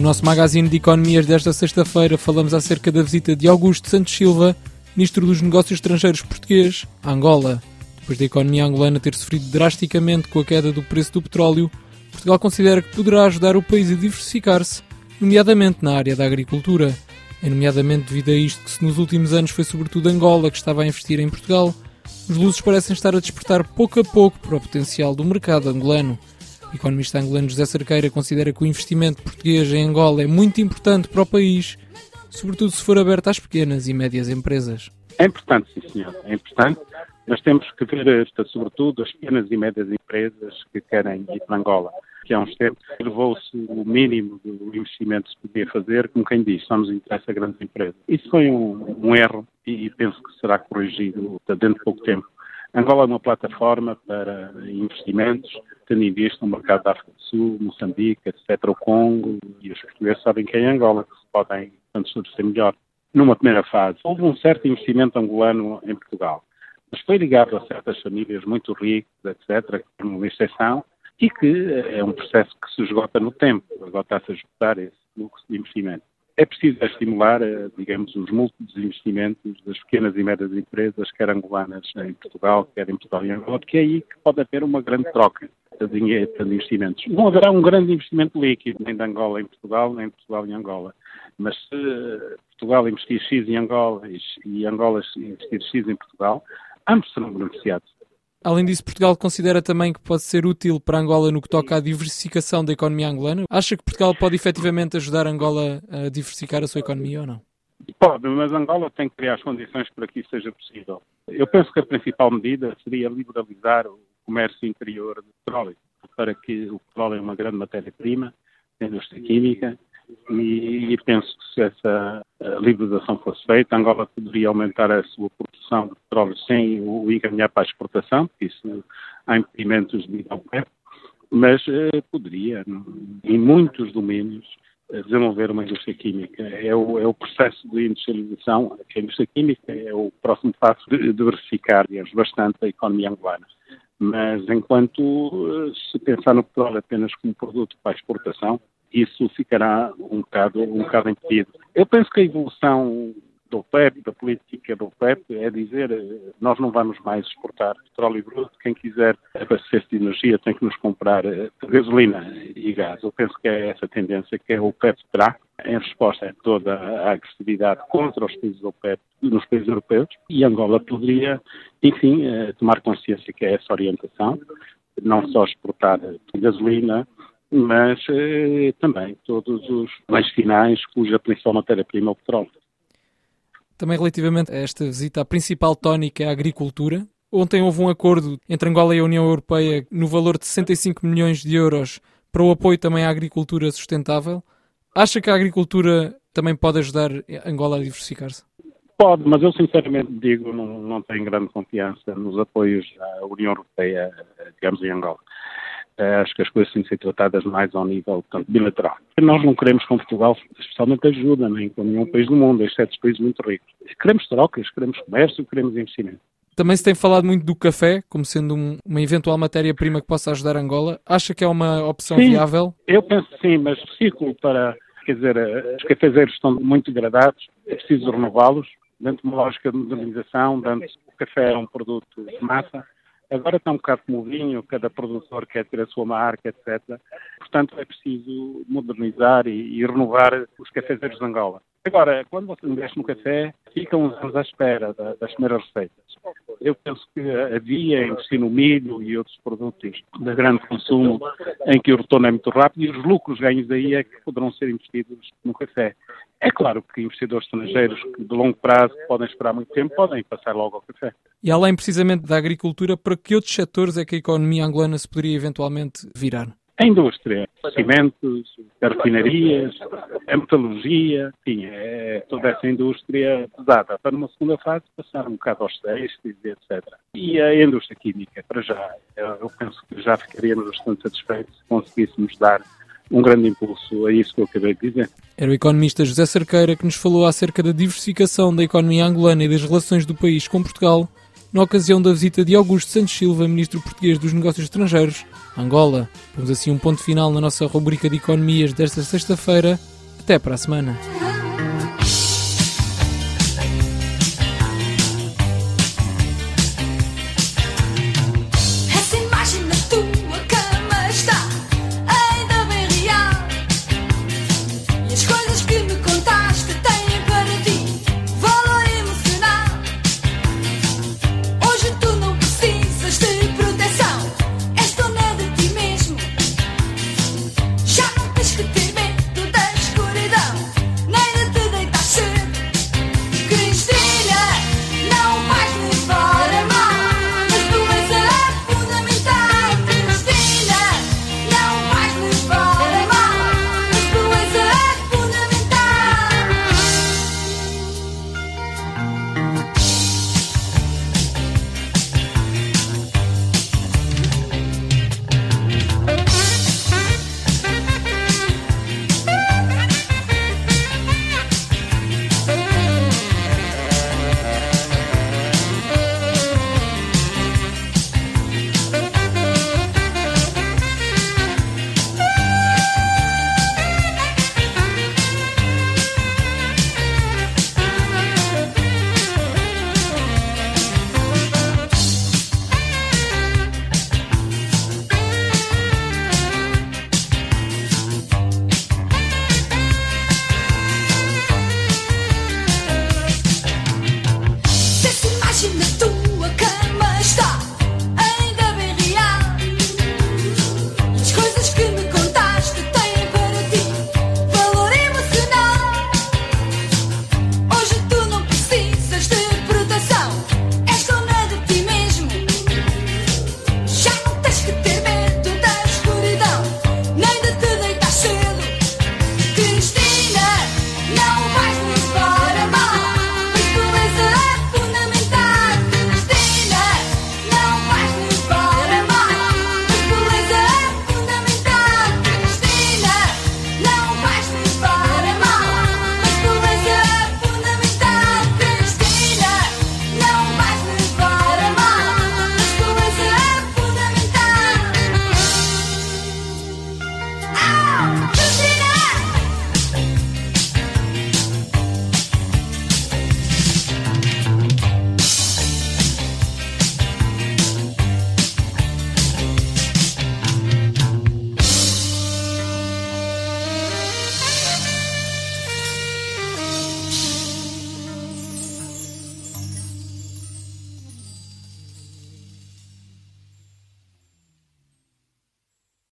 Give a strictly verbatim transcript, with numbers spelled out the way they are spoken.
No nosso magazine de economias desta sexta-feira falamos acerca da visita de Augusto Santos Silva, Ministro dos Negócios Estrangeiros português, a Angola. Depois da economia angolana ter sofrido drasticamente com a queda do preço do petróleo, Portugal considera que poderá ajudar o país a diversificar-se, nomeadamente na área da agricultura. É nomeadamente devido a isto que, se nos últimos anos foi sobretudo Angola que estava a investir em Portugal, os lusos parecem estar a despertar pouco a pouco para o potencial do mercado angolano. O economista angolano José Cerqueira considera que o investimento português em Angola é muito importante para o país, sobretudo se for aberto às pequenas e médias empresas. É importante, sim senhor, é importante. Nós temos que ver, sobretudo, as pequenas e médias empresas que querem ir para Angola, que há uns tempos levou-se o mínimo do investimento que se podia fazer, como quem diz, só nos interessa grandes empresas. Isso foi um, um erro e penso que será corrigido dentro de pouco tempo. Angola é uma plataforma para investimentos, tendo em vista o mercado da África do Sul, Moçambique, etcétera, o Congo, e os portugueses sabem que é Angola, que se podem, portanto, estabelecer melhor. Numa primeira fase, houve um certo investimento angolano em Portugal, mas foi ligado a certas famílias muito ricas, etcétera, que têm uma exceção, e que é um processo que se esgota no tempo, agora está-se a esgotar esse fluxo de investimento. É preciso estimular, digamos, os múltiplos investimentos das pequenas e médias empresas, quer angolanas em Portugal, quer em Portugal e Angola, que é aí que pode haver uma grande troca de dinheiro, de investimentos. Não haverá um grande investimento líquido, nem de Angola em Portugal, nem de Portugal em Angola. Mas se Portugal investir X em Angola e Angola investir X em Portugal, ambos serão beneficiados. Além disso, Portugal considera também que pode ser útil para Angola no que toca à diversificação da economia angolana? Acha que Portugal pode efetivamente ajudar Angola a diversificar a sua economia ou não? Pode, mas Angola tem que criar as condições para que isso seja possível. Eu penso que a principal medida seria liberalizar o comércio interior de petróleo, para que o petróleo é uma grande matéria-prima, a indústria química, e, e penso que se essa liberalização fosse feita, Angola poderia aumentar a sua produção de petróleo sem o encaminhar para a exportação, porque isso há impedimentos devido ao P E P, mas eh, poderia, em muitos domínios, desenvolver uma indústria química. É o, é o processo de industrialização, que a indústria química é o próximo passo de diversificar, digamos, bastante a economia angolana. Mas enquanto se pensar no petróleo apenas como produto para a exportação, isso ficará um bocado, um bocado impedido. Eu penso que a evolução do OPEP, da política do OPEP, é dizer nós não vamos mais exportar petróleo bruto, quem quiser abastecer-se de energia tem que nos comprar gasolina e gás. Eu penso que é essa tendência que a OPEP terá em resposta a toda a agressividade contra os países do OPEP nos países europeus, e Angola poderia, enfim, tomar consciência que é essa orientação, não só exportar gasolina, mas eh, também todos os bens finais cuja principal matéria-prima é o petróleo. Também relativamente a esta visita, a principal tónica é a agricultura. Ontem houve um acordo entre Angola e a União Europeia no valor de sessenta e cinco milhões de euros para o apoio também à agricultura sustentável. Acha que a agricultura também pode ajudar Angola a diversificar-se? Pode, mas eu sinceramente digo, não, não tenho grande confiança nos apoios à União Europeia, digamos, em Angola. Acho que as coisas têm de ser tratadas mais ao nível, portanto, bilateral. Nós não queremos com Portugal, especialmente ajuda, nem com nenhum país do mundo, exceto os países muito ricos. Queremos trocas, queremos comércio, queremos investimento. Também se tem falado muito do café, como sendo um, uma eventual matéria-prima que possa ajudar Angola. Acha que é uma opção sim, viável? Eu penso que sim, mas ciclo para, quer dizer, os cafezeiros estão muito degradados, é preciso renová-los, dentro de uma lógica de modernização, dentro o café é um produto de massa. Agora está um bocado como o vinho, cada produtor quer ter a sua marca, etcétera. Portanto, é preciso modernizar e, e renovar os cafezeiros de Angola. Agora, quando você investe no café, ficam uns anos à espera da, das primeiras receitas. Eu penso que havia investir no milho e outros produtos de grande consumo em que o retorno é muito rápido e os lucros ganhos daí é que poderão ser investidos no café. É claro que investidores estrangeiros que de longo prazo podem esperar muito tempo, podem passar logo ao café. E além precisamente da agricultura, para que outros setores é que a economia angolana se poderia eventualmente virar? A indústria, cimentos, refinarias, a metalurgia, enfim, é toda essa indústria pesada. Para numa segunda fase passar um bocado aos têxteis, etcétera. E a indústria química, para já, eu penso que já ficaríamos bastante satisfeitos se conseguíssemos dar um grande impulso a isso que eu acabei de dizer. Era o economista José Cerqueira que nos falou acerca da diversificação da economia angolana e das relações do país com Portugal, na ocasião da visita de Augusto Santos Silva, Ministro Português dos Negócios Estrangeiros, a Angola. Vamos assim um ponto final na nossa rubrica de economias desta sexta-feira. Até para a semana.